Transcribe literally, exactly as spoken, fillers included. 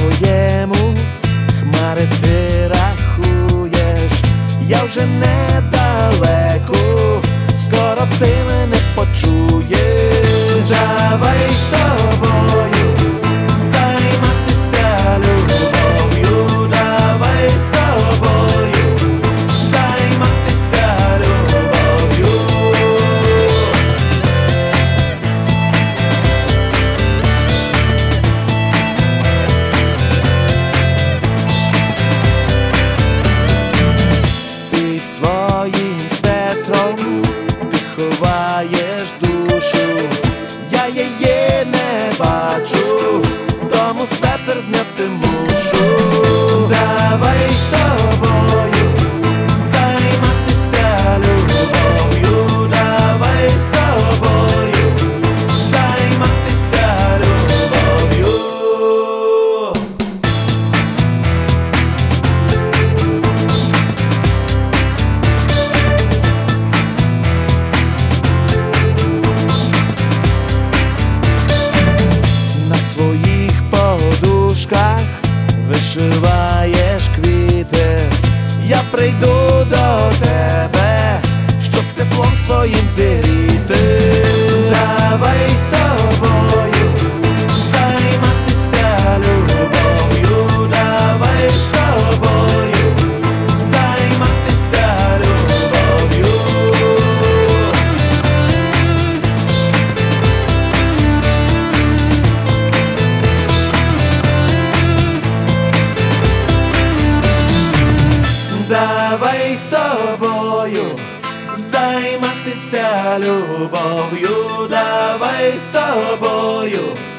своєму, хмари ти рахуєш, я вже недалеко, скоро ти мене почуєш. Давай з тобою займатися любов'ю, давай з тобою займатися любов'ю. Під своїм светром ти ховаєш душу, я її не бачу, тому светр зняти мушу. Давай з тобою займатися любов'ю, давай з тобою займатися любов'ю. На своїх подушках вишиваєш квіти, я прийду до тебе, щоб теплом своїм зігріти. Давай з тобою займатися любов'ю, давай з тобою займатися любов'ю. Давай з тобою займатися любов'ю, давай з тобою